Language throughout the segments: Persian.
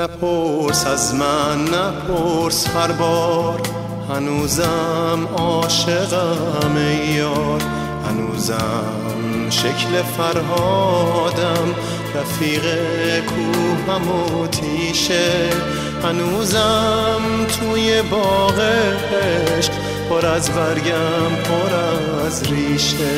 نپرس از من، نپرس هر بار، هنوزم عاشقم ای یار. هنوزم شکل فرهادم، رفیق کوهم و تیشه. هنوزم توی باغ عشق، پر از برگم پر از ریشه.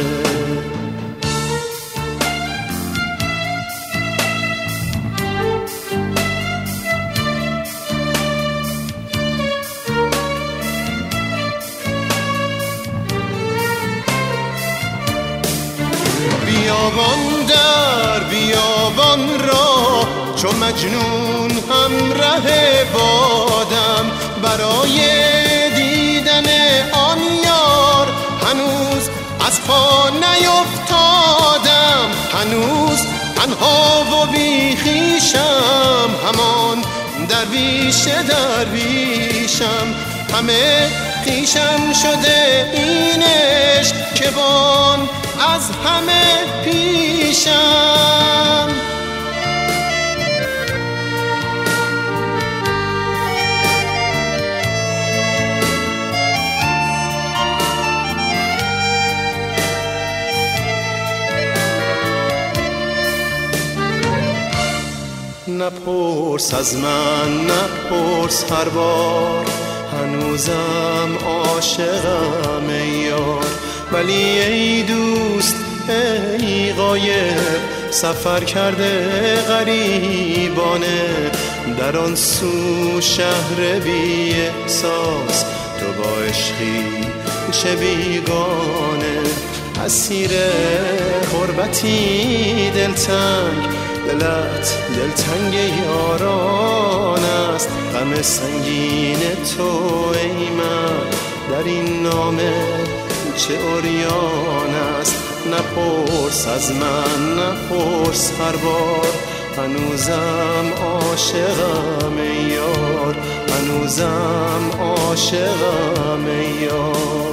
بیابان در بیابان را، چو مجنون همراه بادم. برای دیدن آن یار هنوز از پا نیفتادم. هنوز تنها و بی خویشم، همان درویشم. همه خویشم شده این عشق، که بان از همه پیشم. نپرس از من، نپرس هر بار، هنوزم عاشقم ای یار. ولی ای دوست ای غایب، سفر کرده غریبانه. در آن سو شهر بی احساس، تو با عشقی چه بیگانه. اسیر غربتی دلتنگ، دلت دلتنگ یاران است. غم سنگین تو ای من، در این نامه چه عریان است. نپرس از من، نپرس هر بار، هنوزم عاشقم ای یار. هنوزم عاشقم ای یار.